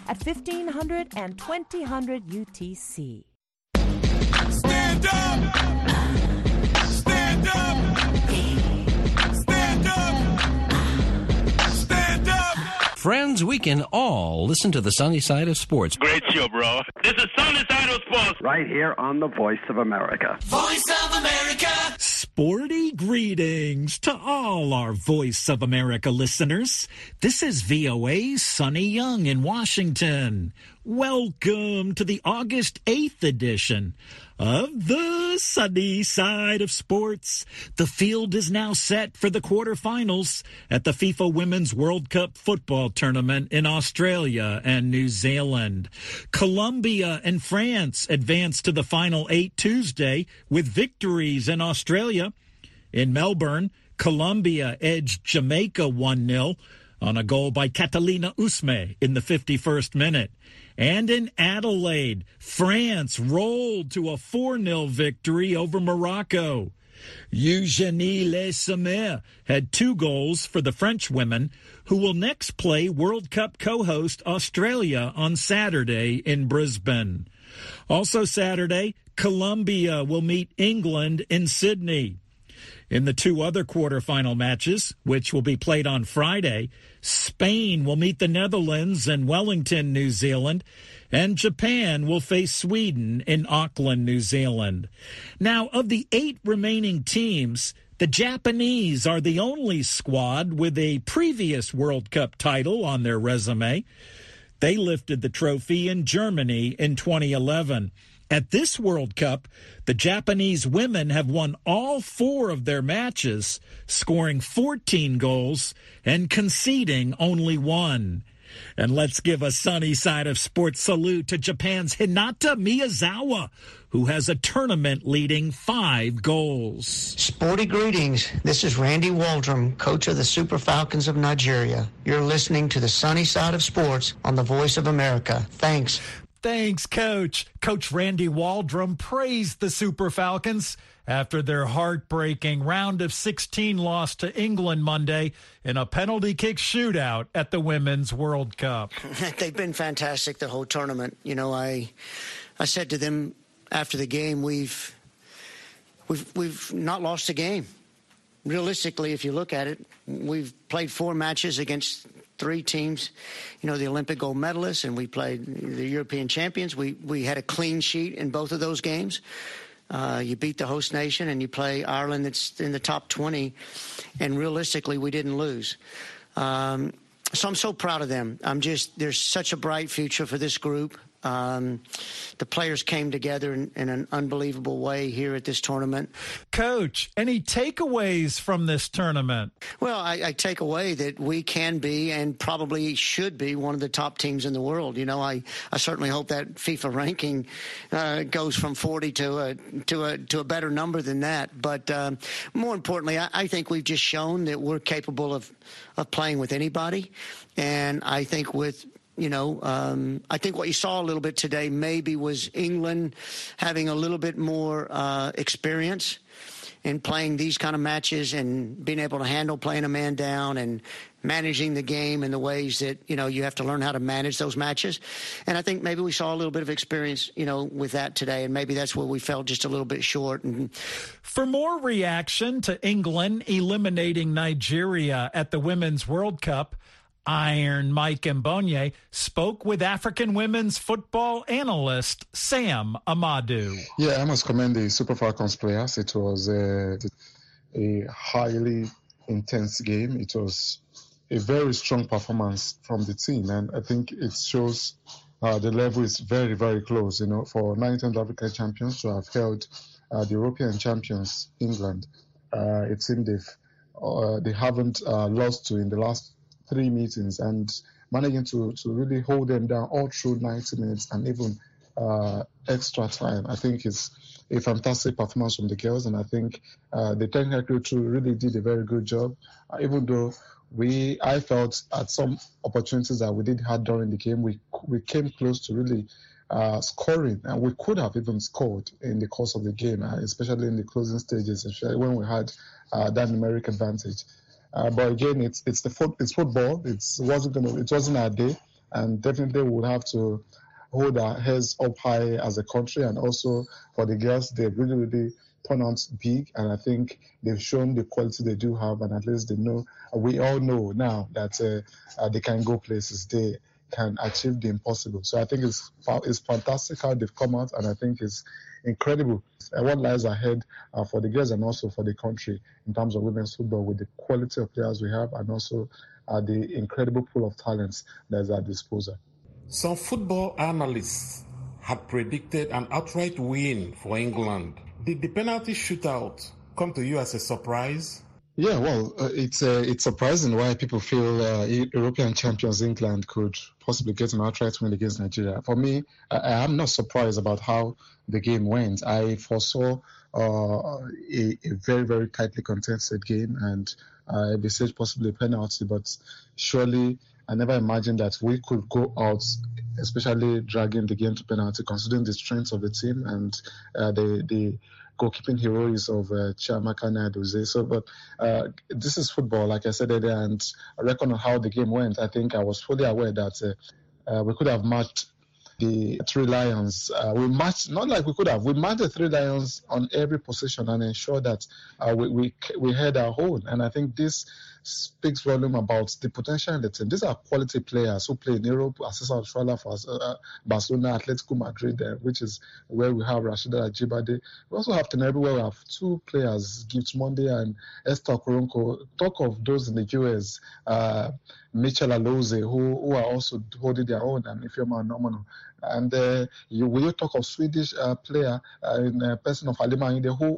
at 1500 and 2000 UTC. Stand up! Stand up! Stand up! Stand up! Friends, we can all listen to the sunny side of sports. Great show, bro. This is Sunny Side of Sports. Right here on the Voice of America. Voice of America! Sporty greetings to all our Voice of America listeners. This is VOA's Sonny Young in Washington. Welcome to the August 8th edition of the Sunny Side of Sports. The field is now set for the quarterfinals at the FIFA Women's World Cup football tournament in Australia and New Zealand. Colombia and France advanced to the final 8 Tuesday with victories in Australia. In Melbourne, Colombia edged Jamaica 1-0 on a goal by Catalina Usme in the 51st minute. And in Adelaide, France rolled to a 4-0 victory over Morocco. Eugénie Le Sommer had 2 goals for the French women, who will next play World Cup co-host Australia on Saturday in Brisbane. Also Saturday, Colombia will meet England in Sydney. In the 2 other quarterfinal matches, which will be played on Friday, Spain will meet the Netherlands in Wellington, New Zealand, and Japan will face Sweden in Auckland, New Zealand. Now, of the 8 remaining teams, the Japanese are the only squad with a previous World Cup title on their resume. They lifted the trophy in Germany in 2011. At this World Cup, the Japanese women have won all 4 of their matches, scoring 14 goals and conceding only 1. And let's give a Sunny Side of Sports salute to Japan's Hinata Miyazawa, who has a tournament-leading 5 goals. Sporty greetings. This is Randy Waldrum, coach of the Super Falcons of Nigeria. You're listening to the Sunny Side of Sports on the Voice of America. Thanks. Thanks, Coach. Coach Randy Waldrum praised the Super Falcons after their heartbreaking round of 16 loss to England Monday in a penalty kick shootout at the Women's World Cup. They've been fantastic the whole tournament. You know, I said to them after the game, we've not lost a game. Realistically, if you look at it, we've played 4 matches against 3 teams, you know, the Olympic gold medalists, and we played the European champions. We had a clean sheet in both of those games. You beat the host nation and you play Ireland that's in the top 20, and realistically we didn't lose. So I'm so proud of them. There's such a bright future for this group. The players came together in an unbelievable way here at this tournament. Coach, any takeaways from this tournament? Well, I take away that we can be and probably should be one of the top teams in the world. You know, I certainly hope that FIFA ranking goes from 40 to a better number than that. But more importantly, I think we've just shown that we're capable of playing with anybody. And I think I think what you saw a little bit today maybe was England having a little bit more experience in playing these kind of matches and being able to handle playing a man down and managing the game in the ways that, you know, you have to learn how to manage those matches. And I think maybe we saw a little bit of experience, you know, with that today, and maybe that's where we fell just a little bit short. For more reaction to England eliminating Nigeria at the Women's World Cup, Iron Mike Mbonye spoke with African women's football analyst Sam Amadou. Yeah, I must commend the Super Falcons players. It was a highly intense game. It was a very strong performance from the team, and I think it shows the level is very, very close. You know, for 9-time African champions to have held the European champions, England, it seemed they haven't lost to in the last 3 meetings, and managing to really hold them down all through 90 minutes and even extra time, I think is a fantastic performance from the girls. And I think the technical crew really did a very good job, even though I felt at some opportunities that we did have during the game, we came close to really scoring, and we could have even scored in the course of the game, especially in the closing stages, especially when we had that numeric advantage. But again, it's football. It wasn't our day. and definitely we'll have to hold our heads up high as a country. And also for the girls, they really, really turn out big, and I think they've shown the quality they do have, and at least they know, we all know now that they can go places, they can achieve the impossible. So I think it's fantastic how they've come out, and I think it's incredible what lies ahead for the girls and also for the country in terms of women's football, with the quality of players we have and also the incredible pool of talents that's at disposal. Some football analysts had predicted an outright win for England. Did the penalty shootout come to you as a surprise? Yeah, well, it's surprising why people feel European champions England could possibly get an outright win against Nigeria. For me, I am not surprised about how the game went. I foresaw a very, very tightly contested game, and I envisaged possibly a penalty, but surely I never imagined that we could go out, especially dragging the game to penalty, considering the strength of the team and the goalkeeping heroes of Chiamaka Nnadozie. So, but this is football, like I said earlier, and I reckon on how the game went, I think I was fully aware that we could have matched the Three Lions. We matched the Three Lions on every position and ensured that we had our own. And I think this speaks volume about the potential in the team. These are quality players who play in Europe, Asisa Australia for Barcelona, Atletico Madrid, which is where we have Rashida Ajibade. We also have Tenerife, where we have two players, Gift Monday and Esther Koronko. Talk of those in the US, Mitchell Alozie, who are also holding their own, and Ifeoma Nomano. And you talk of Swedish player in a person of Halima Inde, who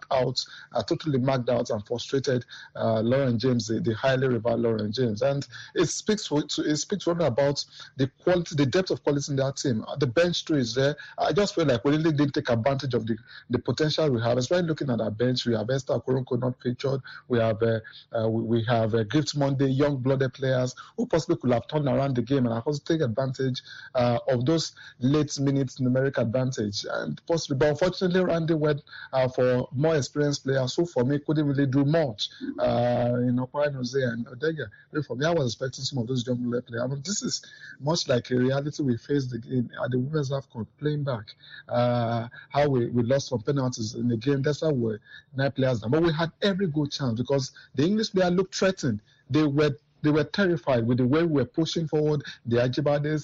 totally marked out and frustrated Lauren James, the highly reviled Lauren James. And it speaks rather about the quality, the depth of quality in that team. The bench too is there. I just feel like we really didn't take advantage of the potential we have. Especially looking at our bench, we have Esther Koronko not featured. We have Gift Monday, young-blooded players who possibly could have turned around the game and also take advantage of those late minutes numeric advantage, and possibly, but unfortunately Randy went for more experienced players who for me couldn't really do much. Okwanoze and Odega. For me, I was expecting some of those young players. I mean, this is much like a reality we faced at the Women's AFCON, playing back how we lost some penalties in the game. That's why we were 9 players down, but we had every good chance because the English player looked threatened. They were terrified with the way we were pushing forward. The Ajibades,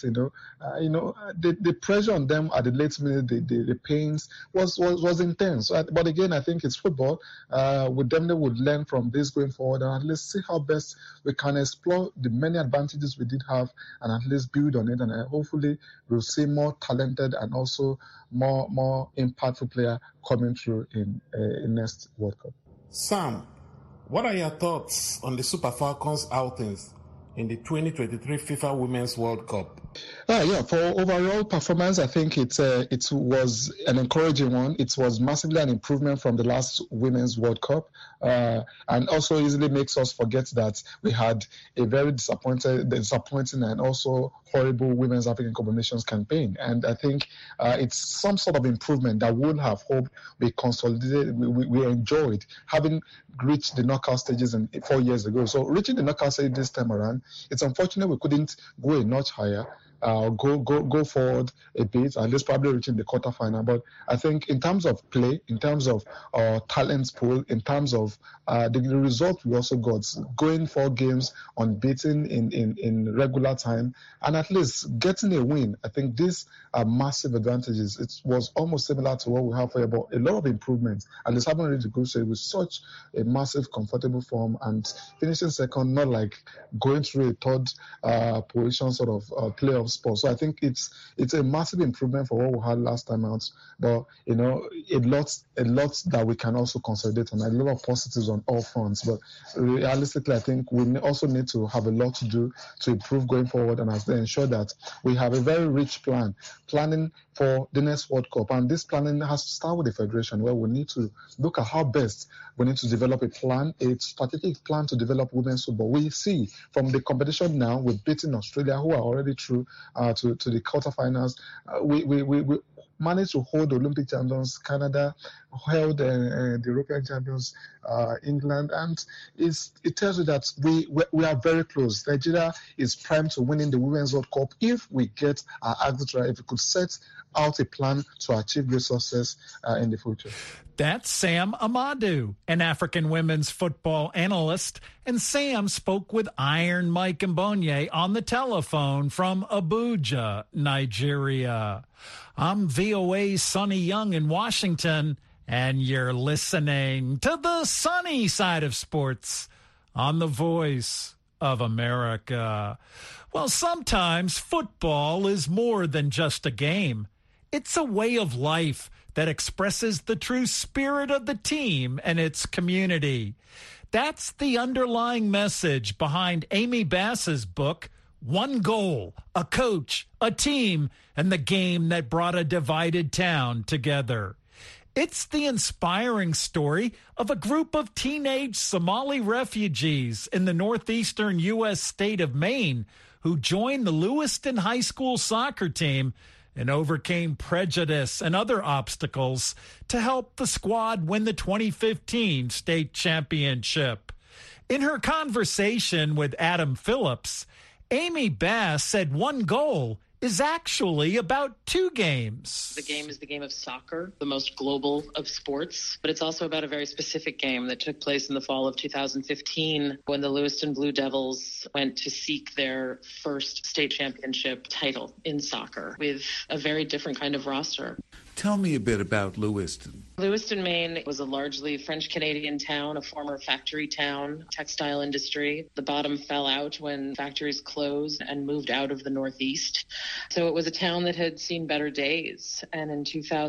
the pressure on them at the late minute, the pains was intense. But again, I think it's football. We definitely would learn from this going forward, and at least see how best we can explore the many advantages we did have, and at least build on it. And hopefully, we'll see more talented and also more impactful player coming through in next World Cup. Sam, what are your thoughts on the Super Falcons outings in the 2023 FIFA Women's World Cup? For overall performance, I think it was an encouraging one. It was massively an improvement from the last Women's World Cup, and also easily makes us forget that we had a very disappointing and also horrible Women's African Cup of Nations campaign. And I think it's some sort of improvement that would have hoped we consolidated, we enjoyed having reached the knockout stages 4 years ago. So reaching the knockout stage this time around, it's unfortunate we couldn't go a notch higher. Go forward a bit, and least probably reaching the quarterfinal. But I think in terms of play, in terms of talent pool, in terms of the result we also got, going 4 games unbeaten in regular time, and at least getting a win, I think these are massive advantages. It was almost similar to what we have here, but a lot of improvements, and it's happened reached the group stage with such a massive, comfortable form, and finishing second, not like going through a third position sort of playoff spot. So I think it's a massive improvement for what we had last time out. But a lot that we can also consolidate on, a lot of positives on all fronts. But realistically, I think we also need to have a lot to do to improve going forward, and as they ensure that we have a very rich planning for the next World Cup. And this planning has to start with the Federation, where we need to look at how best we need to develop a strategic plan to develop women's football. We see from the competition now, we're beating Australia, who are already through to the quarterfinals. managed to hold the Olympic champions. Canada held the European champions, England, and it tells you that we are very close. Nigeria is primed to winning the Women's World Cup if we get our act right, if we could set out a plan to achieve great success in the future. That's Sam Amadou, an African women's football analyst, and Sam spoke with Iron Mike Mbonye on the telephone from Abuja, Nigeria. I'm VOA's Sonny Young in Washington, and you're listening to the sunny side of sports on the Voice of America. Well, sometimes football is more than just a game. It's a way of life that expresses the true spirit of the team and its community. That's the underlying message behind Amy Bass's book, One Goal, a Coach, a Team, and the Game That Brought a Divided Town Together. It's the inspiring story of a group of teenage Somali refugees in the northeastern U.S. state of Maine who joined the Lewiston High School soccer team and overcame prejudice and other obstacles to help the squad win the 2015 state championship. In her conversation with Adam Phillips, Amy Bass said one goal is actually about two games. The game is the game of soccer, the most global of sports, but it's also about a very specific game that took place in the fall of 2015 when the Lewiston Blue Devils went to seek their first state championship title in soccer with a very different kind of roster. Tell me a bit about Lewiston. Lewiston, Maine was a largely French-Canadian town, a former factory town, textile industry. The bottom fell out when factories closed and moved out of the Northeast. So it was a town that had seen better days. And in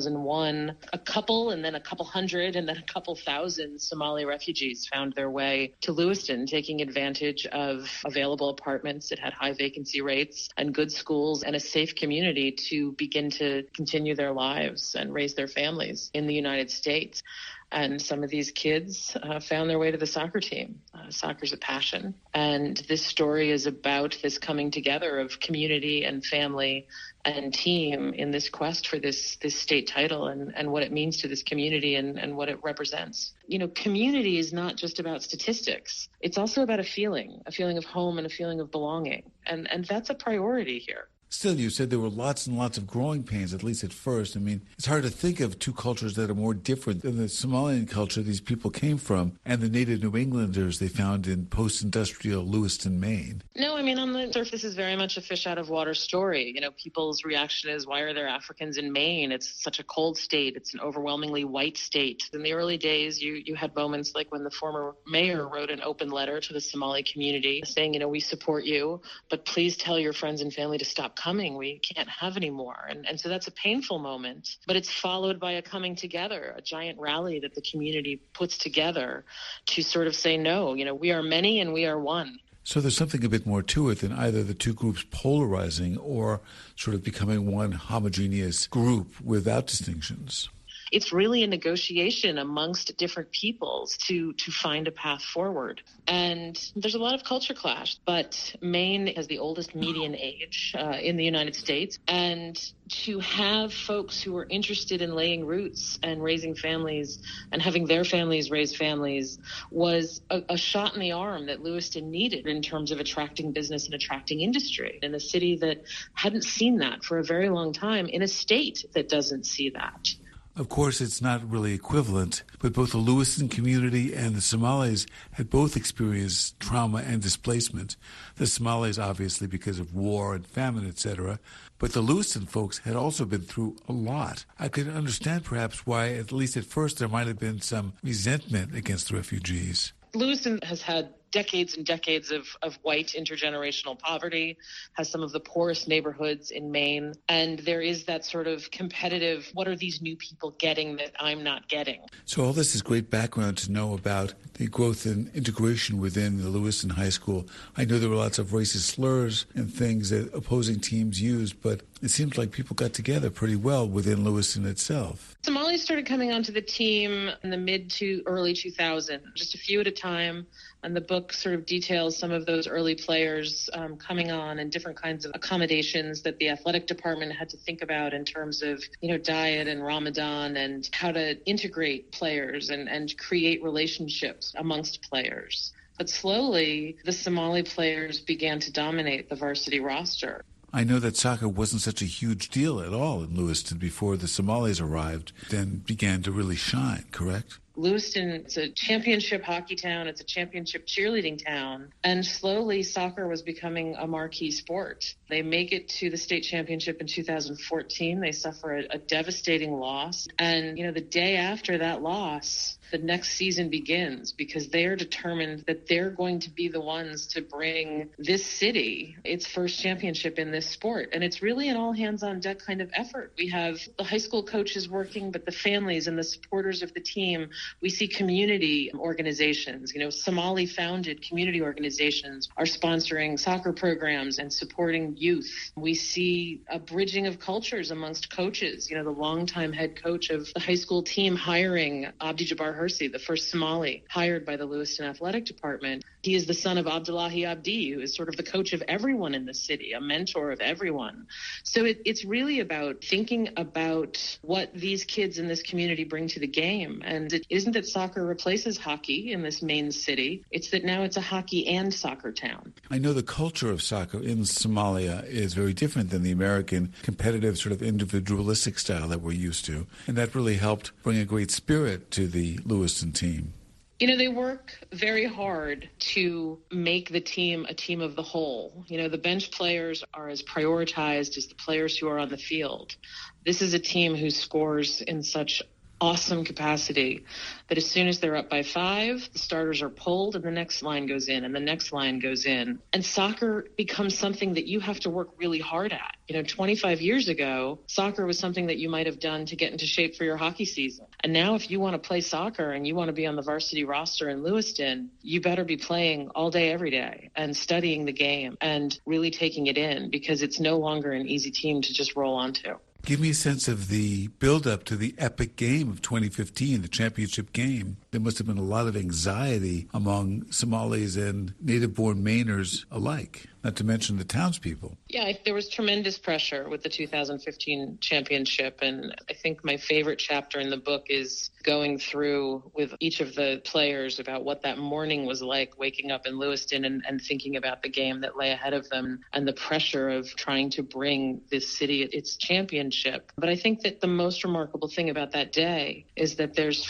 2001, a couple and then a couple hundred and then a couple thousand Somali refugees found their way to Lewiston, taking advantage of available apartments that had high vacancy rates and good schools and a safe community to begin to continue their lives and raise their families in the United States. And some of these kids found their way to the soccer team. Soccer's a passion. And this story is about this coming together of community and family and team in this quest for this state title and what it means to this community and what it represents. You know, community is not just about statistics. It's also about a feeling of home and a feeling of belonging. And that's a priority here. Still, you said there were lots and lots of growing pains, at least at first. I mean, it's hard to think of two cultures that are more different than the Somalian culture these people came from and the native New Englanders they found in post-industrial Lewiston, Maine. No, I mean, on the surface is very much a fish out of water story. You know, people's reaction is, why are there Africans in Maine? It's such a cold state. It's an overwhelmingly white state. In the early days, you had moments like when the former mayor wrote an open letter to the Somali community saying, you know, we support you, but please tell your friends and family to stop coming. We can't have any more. And so that's a painful moment, but it's followed by a coming together, a giant rally that the community puts together to sort of say, no, you know, we are many and we are one. So there's something a bit more to it than either the two groups polarizing or sort of becoming one homogeneous group without distinctions. It's really a negotiation amongst different peoples to find a path forward. And there's a lot of culture clash, but Maine has the oldest median age in the United States. And to have folks who are interested in laying roots and raising families and having their families raise families was a shot in the arm that Lewiston needed in terms of attracting business and attracting industry in a city that hadn't seen that for a very long time, in a state that doesn't see that. Of course, it's not really equivalent, but both the Lewiston community and the Somalis had both experienced trauma and displacement. The Somalis, obviously, because of war and famine, etc., but the Lewiston folks had also been through a lot. I could understand perhaps why, at least at first, there might have been some resentment against the refugees. Lewiston has had decades and decades of white intergenerational poverty, has some of the poorest neighborhoods in Maine. And there is that sort of competitive, what are these new people getting that I'm not getting? So all this is great background to know about the growth and integration within the Lewiston High School. I know there were lots of racist slurs and things that opposing teams used, but it seems like people got together pretty well within Lewiston itself. Somalis started coming onto the team in the mid to early 2000s, just a few at a time. And the book book sort of details some of those early players coming on and different kinds of accommodations that the athletic department had to think about in terms of, diet and Ramadan and how to integrate players and create relationships amongst players. But slowly, the Somali players began to dominate the varsity roster. I know that soccer wasn't such a huge deal at all in Lewiston before the Somalis arrived, then began to really shine, correct? Lewiston, it's a championship hockey town. It's a championship cheerleading town. And slowly, soccer was becoming a marquee sport. They make it to the state championship in 2014. They suffer a devastating loss. And, the day after that loss, the next season begins because they are determined that they're going to be the ones to bring this city its first championship in this sport. And it's really an all-hands-on-deck kind of effort. We have the high school coaches working, but the families and the supporters of the team. We see community organizations, Somali-founded community organizations are sponsoring soccer programs and supporting youth. We see a bridging of cultures amongst coaches. The longtime head coach of the high school team hiring Abdi Jabbar Hersi, the first Somali hired by the Lewiston Athletic Department. He is the son of Abdullahi Abdi, who is sort of the coach of everyone in the city, a mentor of everyone. So it's really about thinking about what these kids in this community bring to the game. And it isn't that soccer replaces hockey in this main city. It's that now it's a hockey and soccer town. I know the culture of soccer in Somalia is very different than the American competitive sort of individualistic style that we're used to. And that really helped bring a great spirit to the Lewiston team. They work very hard to make the team a team of the whole. The bench players are as prioritized as the players who are on the field. This is a team who scores in such awesome capacity that as soon as they're up by 5, the starters are pulled and the next line goes in and the next line goes in. And soccer becomes something that you have to work really hard at. 25 years ago, soccer was something that you might have done to get into shape for your hockey season. And now if you want to play soccer and you want to be on the varsity roster in Lewiston, you better be playing all day, every day and studying the game and really taking it in because it's no longer an easy team to just roll onto. Give me a sense of the build-up to the epic game of 2015, the championship game. There must have been a lot of anxiety among Somalis and native-born Mainers alike, not to mention the townspeople. Yeah, there was tremendous pressure with the 2015 championship, and I think my favorite chapter in the book is going through with each of the players about what that morning was like, waking up in Lewiston and thinking about the game that lay ahead of them and the pressure of trying to bring this city its championship. But I think that the most remarkable thing about that day is that there's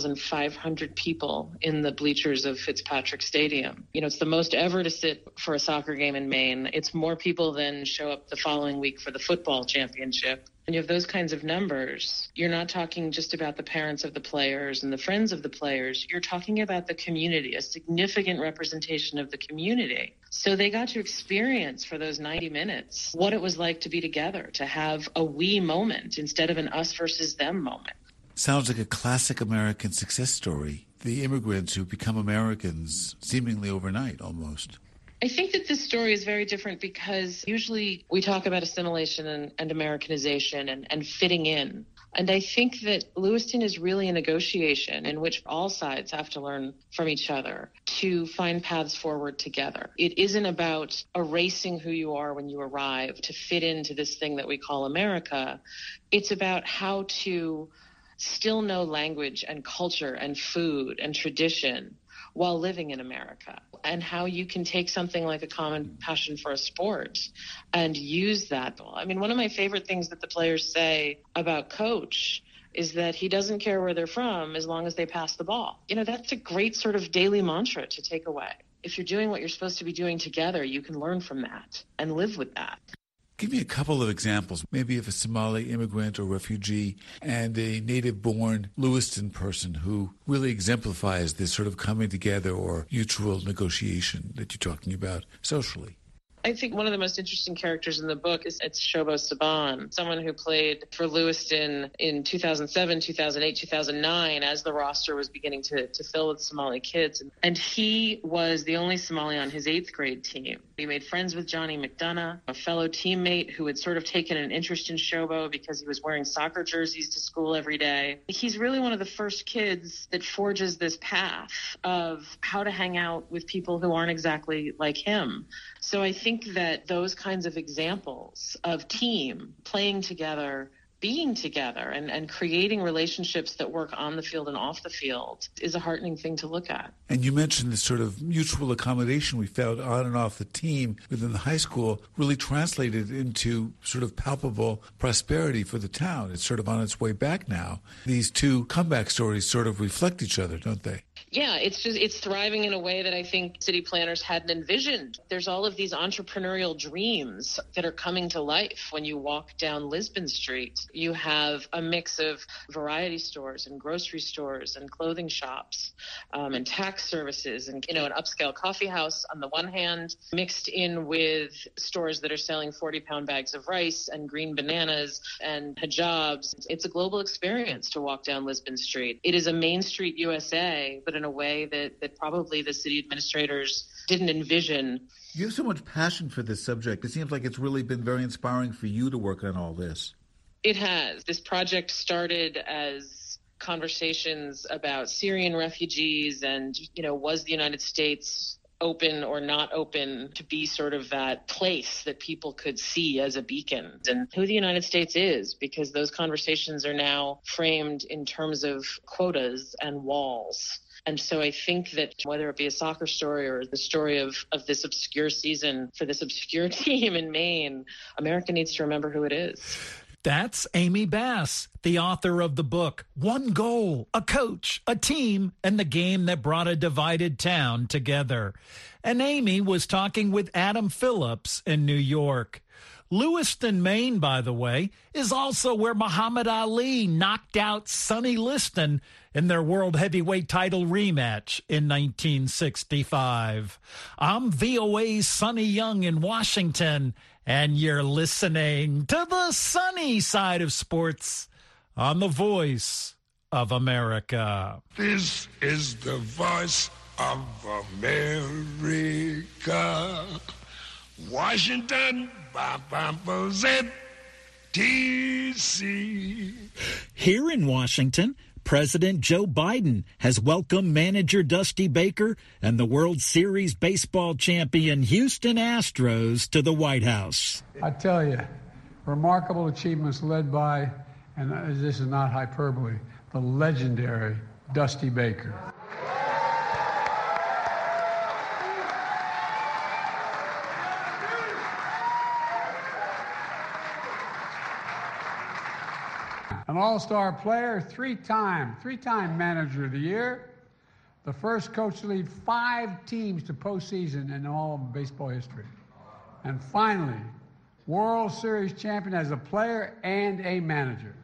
4,500 people in the bleachers of Fitzpatrick Stadium. It's the most ever to sit for a soccer game in Maine. It's more people than show up the following week for the football championship. When you have those kinds of numbers, you're not talking just about the parents of the players and the friends of the players. You're talking about the community, a significant representation of the community. So they got to experience for those 90 minutes what it was like to be together, to have a we moment instead of an us versus them moment. Sounds like a classic American success story. The immigrants who become Americans seemingly overnight almost. I think that this story is very different because usually we talk about assimilation and Americanization and fitting in. And I think that Lewiston is really a negotiation in which all sides have to learn from each other to find paths forward together. It isn't about erasing who you are when you arrive to fit into this thing that we call America. It's about how to still know language and culture and food and tradition while living in America, and how you can take something like a common passion for a sport and use that. I mean, one of my favorite things that the players say about Coach is that he doesn't care where they're from as long as they pass the ball. That's a great sort of daily mantra to take away. If you're doing what you're supposed to be doing together, you can learn from that and live with that. Give me a couple of examples, maybe of a Somali immigrant or refugee and a native-born Lewiston person who really exemplifies this sort of coming together or mutual negotiation that you're talking about socially. I think one of the most interesting characters in the book is Shobo Saban, someone who played for Lewiston in 2007, 2008, 2009 as the roster was beginning to fill with Somali kids. And he was the only Somali on his 8th grade team. He made friends with Johnny McDonough, a fellow teammate who had sort of taken an interest in Shobo because he was wearing soccer jerseys to school every day. He's really one of the first kids that forges this path of how to hang out with people who aren't exactly like him. So I think that those kinds of examples of team playing together, being together, and creating relationships that work on the field and off the field is a heartening thing to look at. And you mentioned this sort of mutual accommodation we found on and off the team within the high school really translated into sort of palpable prosperity for the town. It's sort of on its way back now. These two comeback stories sort of reflect each other, don't they? Yeah, it's thriving in a way that I think city planners hadn't envisioned. There's all of these entrepreneurial dreams that are coming to life when you walk down Lisbon Street. You have a mix of variety stores and grocery stores and clothing shops and tax services and, an upscale coffee house on the one hand, mixed in with stores that are selling 40-pound bags of rice and green bananas and hijabs. It's a global experience to walk down Lisbon Street. It is a Main Street USA, but in a way that probably the city administrators didn't envision. You have so much passion for this subject. It seems like it's really been very inspiring for you to work on all this. It has. This project started as conversations about Syrian refugees and, was the United States open or not open to be sort of that place that people could see as a beacon, and who the United States is, because those conversations are now framed in terms of quotas and walls. And so I think that whether it be a soccer story or the story of this obscure season for this obscure team in Maine, America needs to remember who it is. That's Amy Bass, the author of the book, One Goal, a Coach, a Team, and the Game That Brought a Divided Town Together. And Amy was talking with Adam Phillips in New York. Lewiston, Maine, by the way, is also where Muhammad Ali knocked out Sonny Liston in their world heavyweight title rematch in 1965. I'm VOA's Sonny Young in Washington, and you're listening to the sunny side of sports on the Voice of America. This is the Voice of America. Washington, D.C. Here in Washington, President Joe Biden has welcomed manager Dusty Baker and the World Series baseball champion Houston Astros to the White House. I tell you, remarkable achievements led by, and this is not hyperbole, the legendary Dusty Baker. An all-star player, three-time manager of the year, the first coach to lead 5 teams to postseason in all of baseball history. And finally, World Series champion as a player and a manager.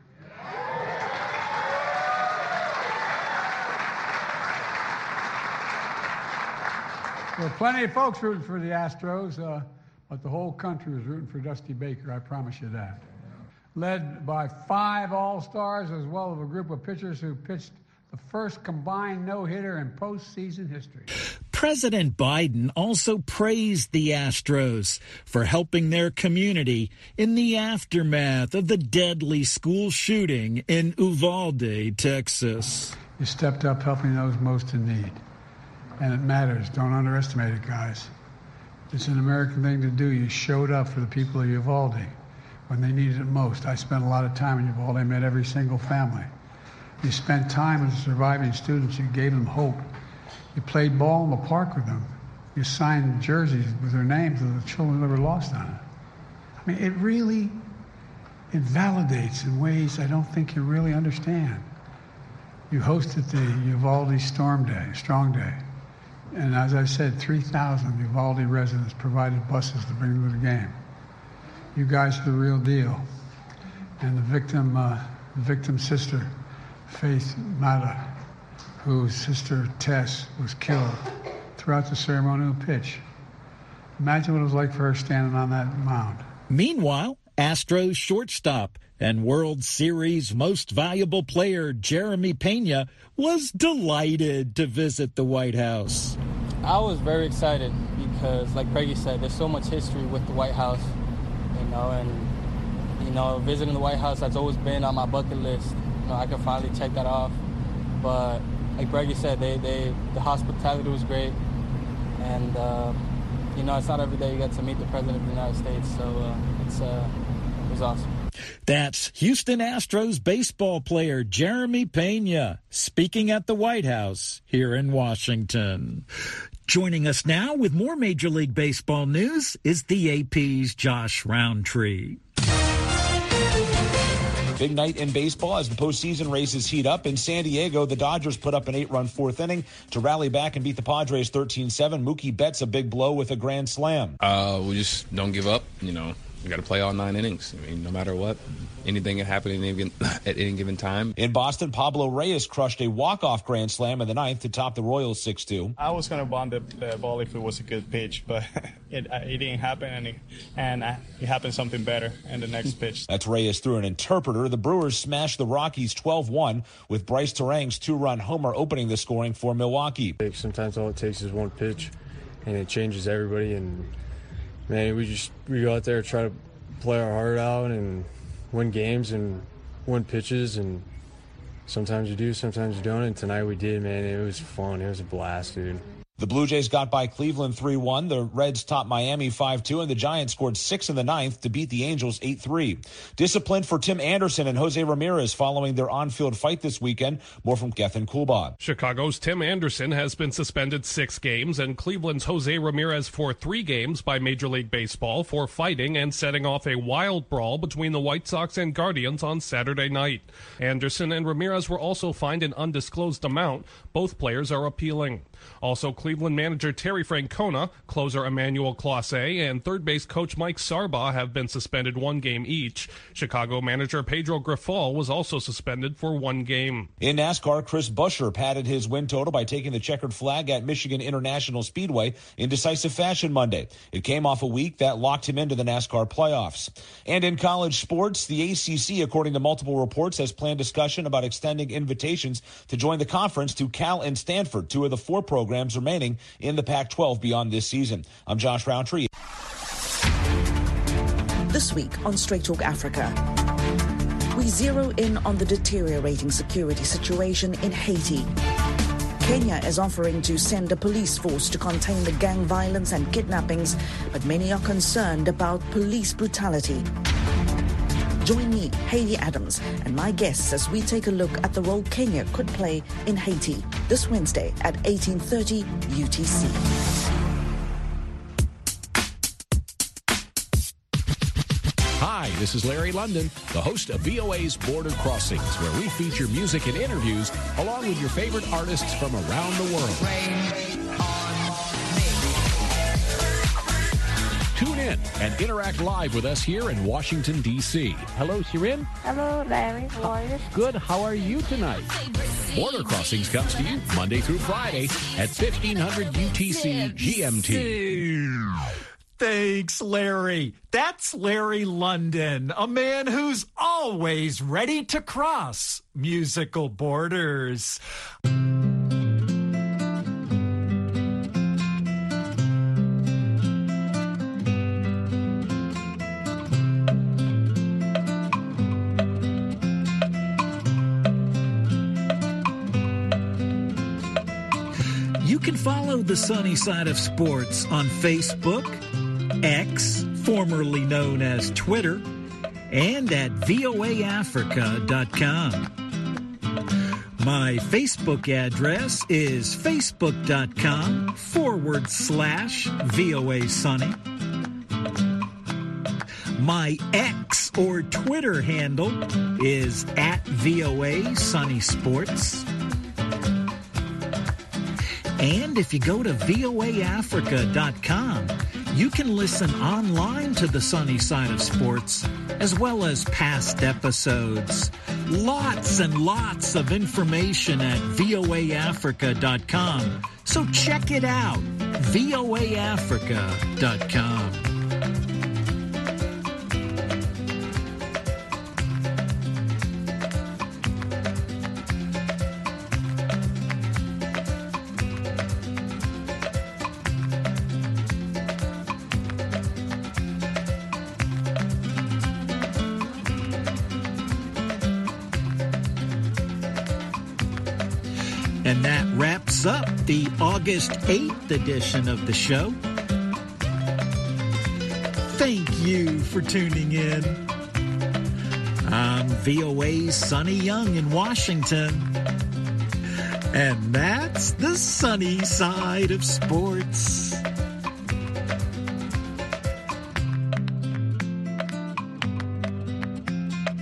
There were plenty of folks rooting for the Astros, but the whole country was rooting for Dusty Baker, I promise you that. Led by 5 All-Stars as well as a group of pitchers who pitched the first combined no-hitter in postseason history. President Biden also praised the Astros for helping their community in the aftermath of the deadly school shooting in Uvalde, Texas. You stepped up helping those most in need, and it matters. Don't underestimate it, guys. It's an American thing to do. You showed up for the people of Uvalde when they needed it most. I spent a lot of time in Uvalde. I met every single family. You spent time with the surviving students. You gave them hope. You played ball in the park with them. You signed jerseys with their names of the children that were lost on it. I mean, it validates in ways I don't think you really understand. You hosted the Uvalde Strong Day. And as I said, 3,000 Uvalde residents provided buses to bring them to the game. You guys are the real deal. And the victim's sister, Faith Mata, whose sister Tess was killed throughout the ceremonial pitch. Imagine what it was like for her standing on that mound. Meanwhile, Astros shortstop and World Series most valuable player Jeremy Pena was delighted to visit the White House. I was very excited because, like Preggy said, there's so much history with the White House, and visiting the White House, that's always been on my bucket list. I can finally check that off. But like Preggy said, the hospitality was great, and it's not every day you get to meet the President of the United States, so it was awesome. That's Houston Astros baseball player Jeremy Pena speaking at the White House here in Washington. Joining us now with more Major League Baseball news is the AP's Josh Roundtree. Big night in baseball as the postseason races heat up. In San Diego, the Dodgers put up an 8-run fourth inning to rally back and beat the Padres 13-7. Mookie Betts a big blow with a grand slam. We just don't give up. We got to play all 9 innings. No matter what, anything can happen at any given time. In Boston, Pablo Reyes crushed a walk-off grand slam in the 9th to top the Royals 6-2. I was going to bunt the ball if it was a good pitch, but it didn't happen, and it happened something better in the next pitch. That's Reyes through an interpreter. The Brewers smashed the Rockies 12-1 with Bryce Terang's 2-run homer opening the scoring for Milwaukee. Sometimes all it takes is one pitch, and it changes everybody, and man, we go out there, try to play our heart out and win games and win pitches, and sometimes you do, sometimes you don't, and tonight we did, man. It was fun. It was a blast, dude. The Blue Jays got by Cleveland 3-1. The Reds topped Miami 5-2, and the Giants scored 6 in the 9th to beat the Angels 8-3. Discipline for Tim Anderson and Jose Ramirez following their on-field fight this weekend. More from Gethin Kulba. Chicago's Tim Anderson has been suspended 6 games, and Cleveland's Jose Ramirez for 3 games by Major League Baseball for fighting and setting off a wild brawl between the White Sox and Guardians on Saturday night. Anderson and Ramirez were also fined an undisclosed amount. Both players are appealing. Also, Cleveland manager Terry Francona, closer Emmanuel Clase, and third base coach Mike Sarba have been suspended 1 game each. Chicago manager Pedro Grifol was also suspended for 1 game. In NASCAR, Chris Buescher padded his win total by taking the checkered flag at Michigan International Speedway in decisive fashion Monday. It came off a week that locked him into the NASCAR playoffs. And in college sports, the ACC, according to multiple reports, has planned discussion about extending invitations to join the conference to Cal and Stanford, 2 of the 4 programs remaining in the Pac-12 beyond this season. I'm Josh Roundtree. This week on Straight Talk Africa, we zero in on the deteriorating security situation in Haiti. Kenya is offering to send a police force to contain the gang violence and kidnappings, but many are concerned about police brutality. Join me, Haley Adams, and my guests as we take a look at the role Kenya could play in Haiti this Wednesday at 18:30 UTC. Hi, this is Larry London, the host of VOA's Border Crossings, where we feature music and interviews along with your favorite artists from around the world. Tune in and interact live with us here in Washington, D.C. Hello, Shirin. Hello, Larry. How are you? Good. How are you tonight? Border Crossings comes to you Monday through Friday at 1500 UTC GMT. Thanks, Larry. That's Larry London, a man who's always ready to cross musical borders. You can follow the Sunny Side of Sports on Facebook, X, formerly known as Twitter, and at voaafrica.com. My Facebook address is facebook.com/VOA Sunny. My X or Twitter handle is at VOA Sunny Sports. And if you go to voaafrica.com, you can listen online to the Sunny Side of Sports, as well as past episodes. Lots and lots of information at voaafrica.com. So check it out, voaafrica.com. And that wraps up the August 8th edition of the show. Thank you for tuning in. I'm VOA's Sonny Young in Washington. And that's the sunny side of sports.